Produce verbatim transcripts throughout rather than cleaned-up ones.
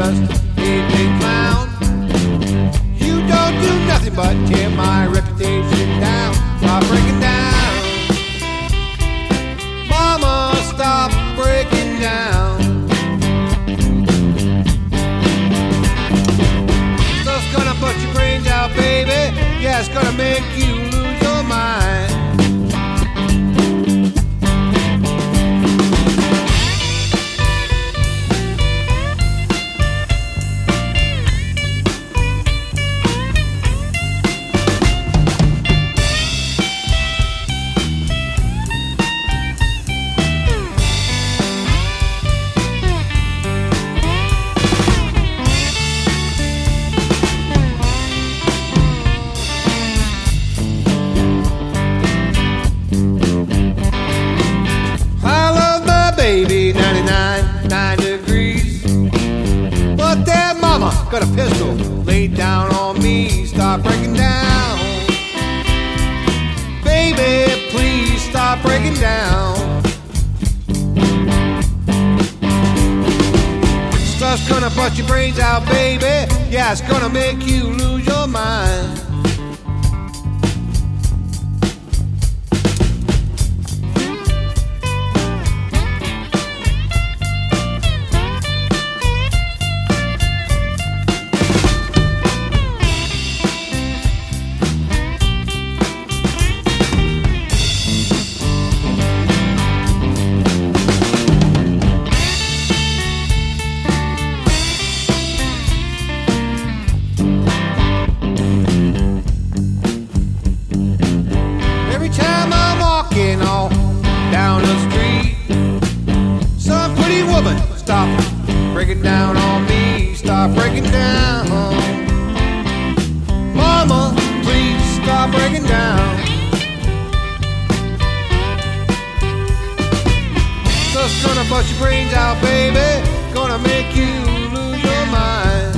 just a big, big clown. You don't do nothing but tear my reputation down. Stop breaking down. Mama, stop breaking down. Stuff's gonna put your brains out, baby. Yeah, it's gonna make you lose your mind. Baby, ninety-nine, nine degrees. But that mama got a pistol laid down on me. Stop breaking down. Baby, please stop breaking down. Stuff's gonna bust your brains out, baby. Yeah, it's gonna make you lose your mind. Down the street, some pretty woman stop breaking down on me. Stop breaking down. Mama, please stop breaking down. Stuff's gonna bust your brains out, baby. Gonna make you lose your mind.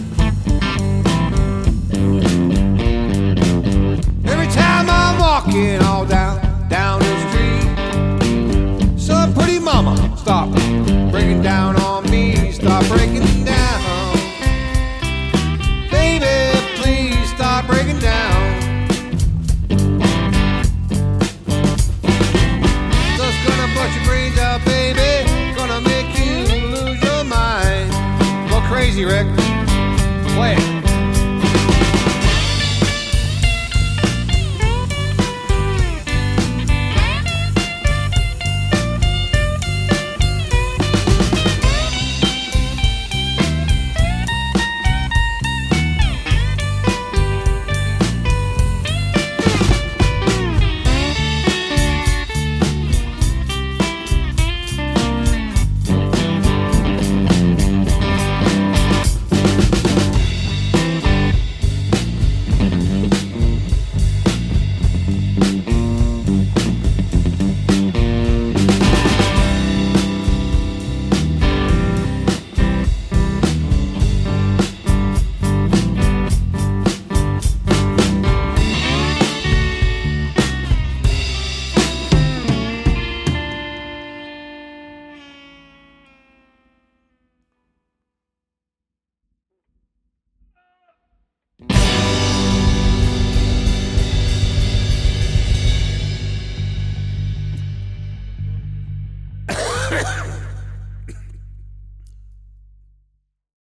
Every time I'm walking all down, down the street, some pretty mama stop breaking down on me. Stop breaking down. Baby, please stop breaking down. Stuff's gonna bust your brains out, baby. Gonna make you lose your mind. Go crazy, Rick. Play it.